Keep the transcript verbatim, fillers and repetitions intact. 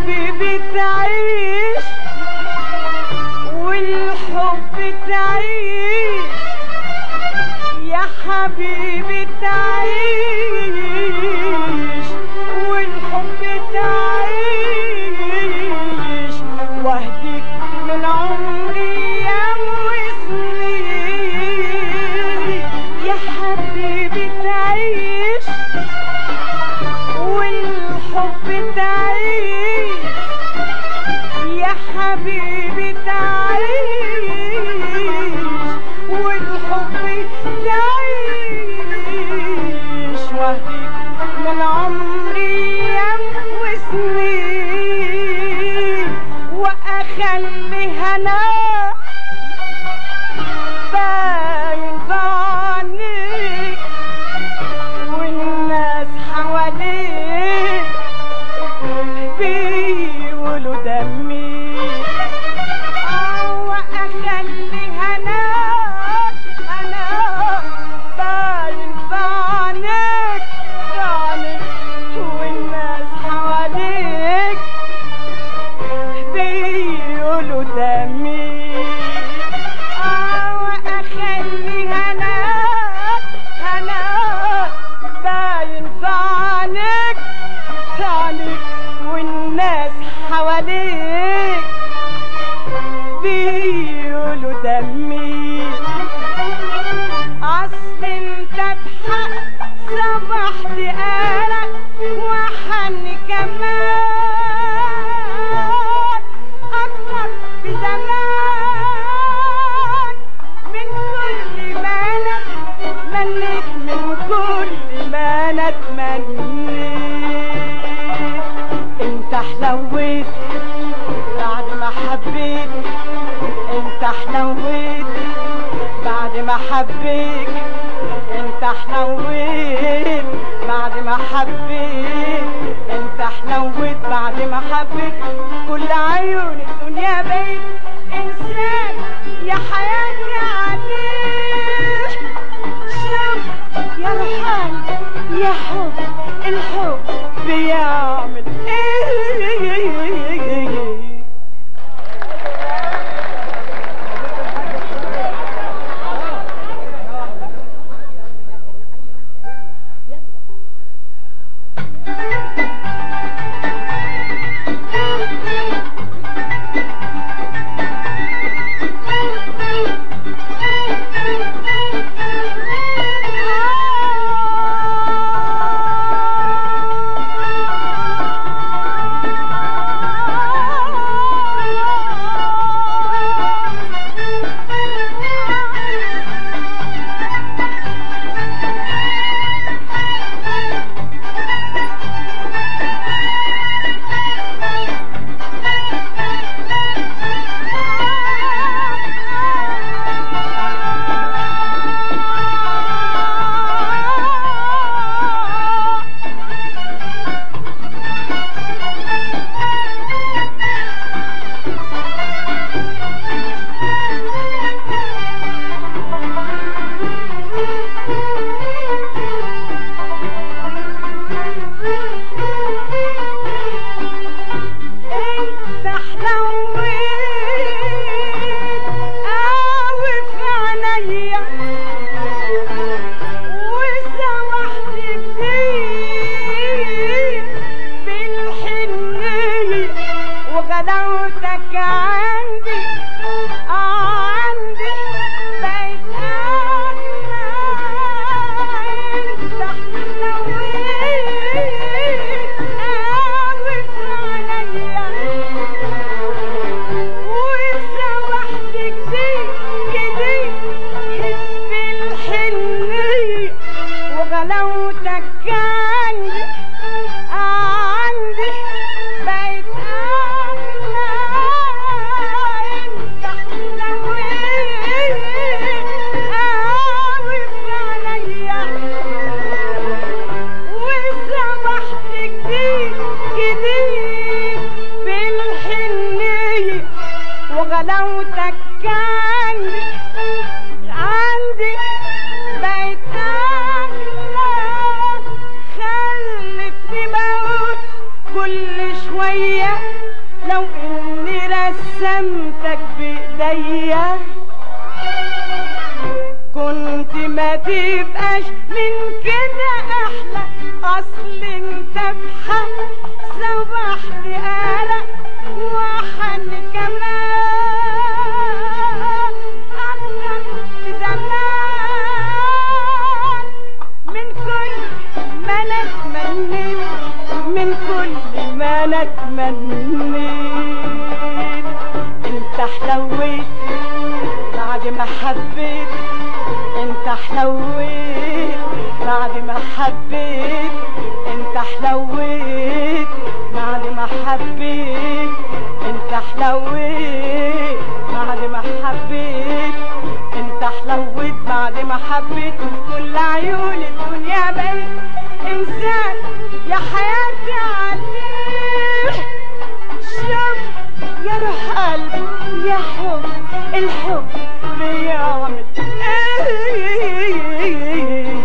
حبيبي تعيش والحب تعيش، يا حبيبي تعيش والحب تعيش، واهديك من عمري يا وسنين، يا حبيبي تعيش والحب تعيش، يا حبيبي تعيش والحب تعيش، واهديك من عمري يم وسنين، واخلي هنا باين في عينيك والناس حواليك بيقولوا دمي، اه واخلي هنا انا باين في عينيك في عينيك والناس حواليك بيقولوا دمي، اه واخلي هنا هنا باين في عينيك في عينيك والناس حواليك بيقولوا دمي، اصل انت بحق صبحت قلق وحن كمان اكتر بزمان من كل ما انا مليت، من كل ما انا اتمنيت، انت حلويت بعد ما حبيت، انت حلويت بعد ما حبيت، انت حلويت بعد ما حبيت، انت حلويت بعد ما حبيت، كل عيون الدنيا بيت انسان يا حياتي عليك، شوف يا روحان يا حب الحب بيعمل ايه. Thank you. لو اني رسمتك بايديا كنت ما تبقاش من كده احلى. اصل انت بحق صبحت قلق وحن كمان اكتر زمان من كل ما انا اتمنيت، من كل ما انا اتمنيت. انت حلويت بعد ما حبيت، انت حلويت بعد ما حبيت، انت حلويت بعد ما حبيت، انت حلويت بعد ما حبيت، انت حلويت بعد ما حبيت. وفي كل عيون الدنيا بقيت انسان يا حياتي عليك. شوف يا روح قلبي يا حب، الحب بيعمل ايه